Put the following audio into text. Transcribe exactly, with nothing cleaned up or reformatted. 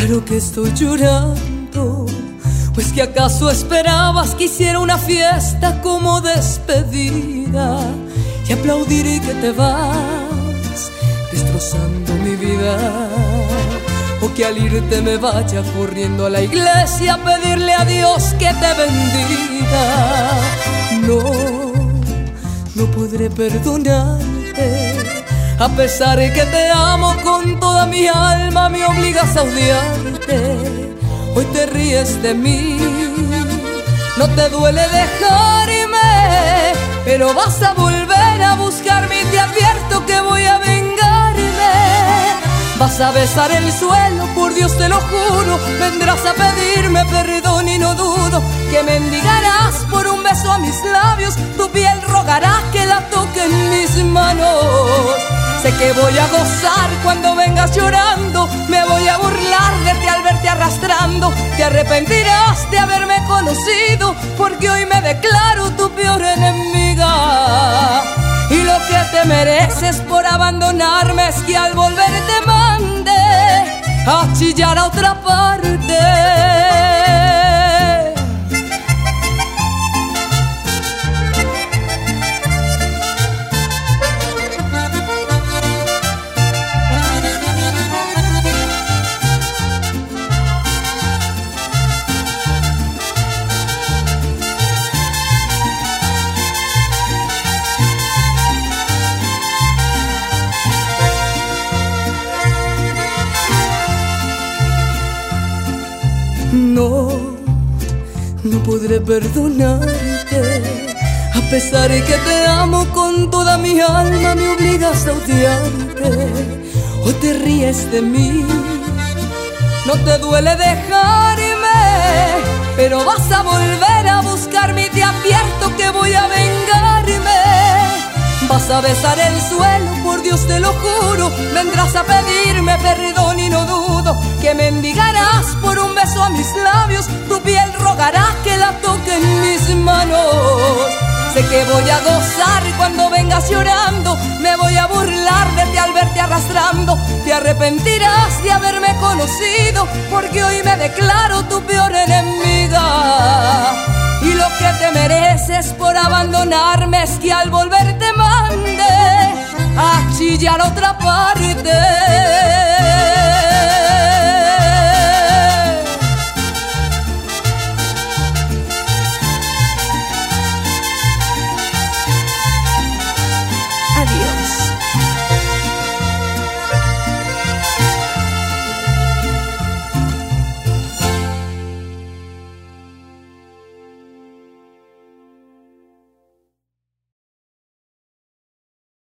Claro que estoy llorando. Pues que acaso esperabas que hiciera una fiesta como despedida y aplaudir y que te vas destrozando mi vida, o que al irte me vaya corriendo a la iglesia a pedirle a Dios que te bendiga. No, no podré perdonarte, a pesar de que te amo con toda mi alma, me obligas a odiarte. Hoy te ríes de mí, no te duele dejarme, pero vas a volver a buscarme y te advierto que voy a vengarme. Vas a besar el suelo, por Dios te lo juro, vendrás a pedirme perdón y no dudo que mendigarás por un beso a mis labios, tu piel rogará que la toque en mis manos. Sé que voy a gozar cuando vengas llorando, me voy a burlar de ti al verte arrastrando. Te arrepentirás de haberme conocido, porque hoy me declaro tu peor enemiga. Y lo que te mereces por abandonarme es que al volver te mande a chillar a otra parte. No, no podré perdonarte, a pesar de que te amo con toda mi alma, me obligas a odiarte. O te ríes de mí, no te duele dejarme, pero vas a volver a buscarme y te advierto que voy a vengarme. Vas a besar el suelo, por Dios te lo juro, vendrás a pedirme perdón y no dudo que mendigarás por un beso a mis labios, tu piel rogará que la toque en mis manos. Sé que voy a gozar cuando vengas llorando, me voy a burlar de ti al verte arrastrando. Te arrepentirás de haberme conocido, porque hoy me declaro tu peor enemiga. Y lo que te mereces por abandonarme es que al volver te mande a chillar a otra parte.